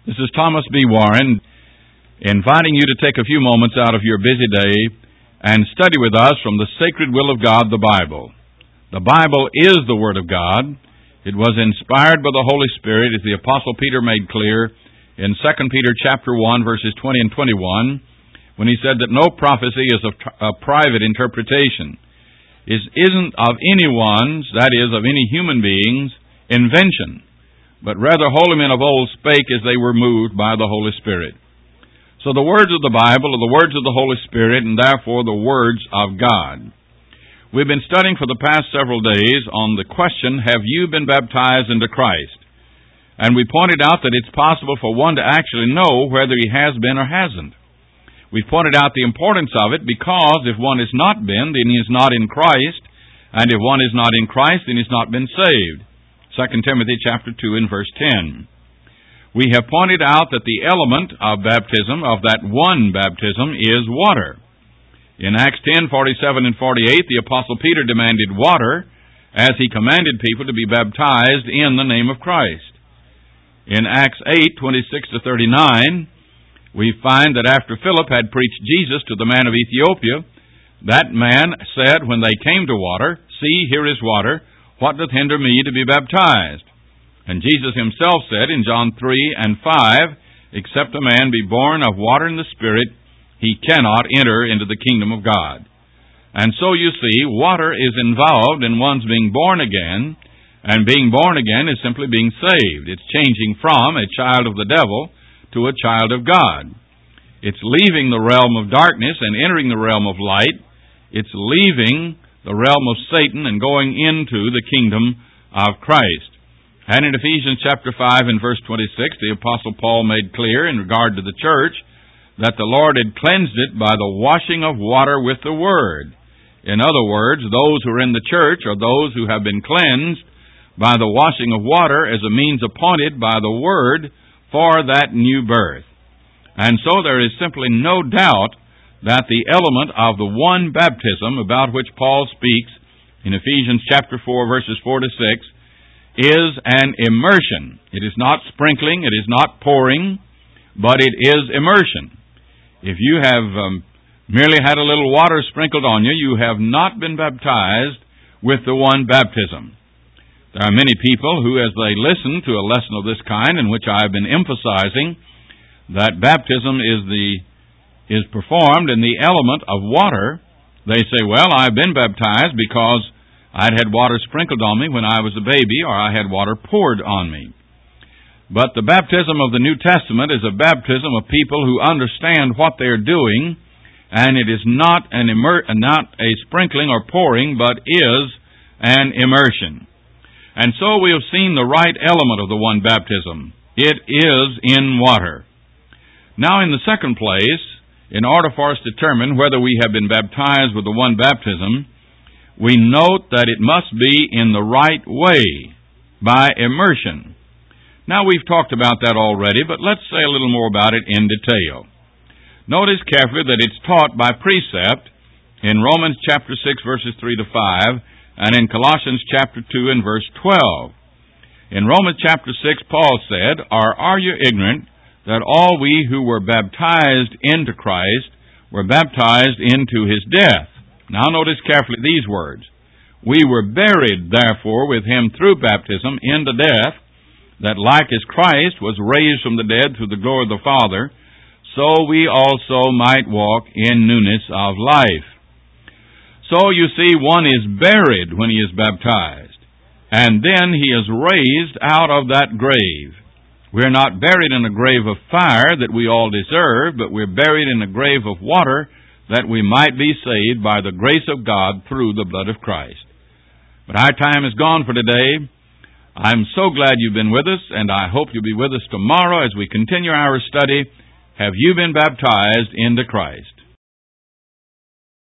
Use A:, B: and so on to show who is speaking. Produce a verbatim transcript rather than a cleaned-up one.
A: This is Thomas B. Warren, inviting you to take a few moments out of your busy day and study with us from the sacred will of God, the Bible. The Bible is the Word of God. It was inspired by the Holy Spirit, as the Apostle Peter made clear in Second Peter chapter one, verses twenty and twenty-one, when he said that no prophecy is a, a private interpretation. It isn't of anyone's, that is, of any human being's, invention, but rather holy men of old spake as they were moved by the Holy Spirit. So the words of the Bible are the words of the Holy Spirit, and therefore the words of God. We've been studying for the past several days on the question, have you been baptized into Christ? And we pointed out that it's possible for one to actually know whether he has been or hasn't. We've pointed out the importance of it because if one has not been, then he is not in Christ, and if one is not in Christ, then he has not been saved. Second Timothy chapter two and verse ten. We have pointed out that the element of baptism, of that one baptism, is water. In Acts ten, forty-seven and forty-eight, the Apostle Peter demanded water as he commanded people to be baptized in the name of Christ. In Acts eight, twenty-six to thirty-nine, we find that after Philip had preached Jesus to the man of Ethiopia, that man said when they came to water, "See, here is water. What doth hinder me to be baptized?" And Jesus himself said in John three and five, "Except a man be born of water and the Spirit, he cannot enter into the kingdom of God." And so you see, water is involved in one's being born again, and being born again is simply being saved. It's changing from a child of the devil to a child of God. It's leaving the realm of darkness and entering the realm of light. It's leaving the realm of Satan and going into the kingdom of Christ. And in Ephesians chapter five and verse twenty-six, the Apostle Paul made clear in regard to the church that the Lord had cleansed it by the washing of water with the Word. In other words, those who are in the church are those who have been cleansed by the washing of water as a means appointed by the Word for that new birth. And so there is simply no doubt that the element of the one baptism about which Paul speaks in Ephesians chapter four, verses four to six, is an immersion. It is not sprinkling, it is not pouring, but it is immersion. If you have um, merely had a little water sprinkled on you, you have not been baptized with the one baptism. There are many people who, as they listen to a lesson of this kind, in which I have been emphasizing that baptism is the is performed in the element of water, they say, well, I've been baptized because I'd had water sprinkled on me when I was a baby, or I had water poured on me. But the baptism of the New Testament is a baptism of people who understand what they're doing, and it is not an immer- not a sprinkling or pouring, but is an immersion. And so we have seen the right element of the one baptism. It is in water. Now, in the second place, in order for us to determine whether we have been baptized with the one baptism, we note that it must be in the right way, by immersion. Now, we've talked about that already, but let's say a little more about it in detail. Notice carefully that it's taught by precept in Romans chapter six, verses three to five, and in Colossians chapter two and verse twelve. In Romans chapter six, Paul said, Or are you ignorant that all we who were baptized into Christ were baptized into His death? Now notice carefully these words. We were buried, therefore, with Him through baptism into death, that like as Christ was raised from the dead through the glory of the Father, so we also might walk in newness of life. So you see, one is buried when he is baptized, and then he is raised out of that grave. We're not buried in a grave of fire that we all deserve, but we're buried in a grave of water that we might be saved by the grace of God through the blood of Christ. But our time is gone for today. I'm so glad you've been with us, and I hope you'll be with us tomorrow as we continue our study, Have You Been Baptized into Christ?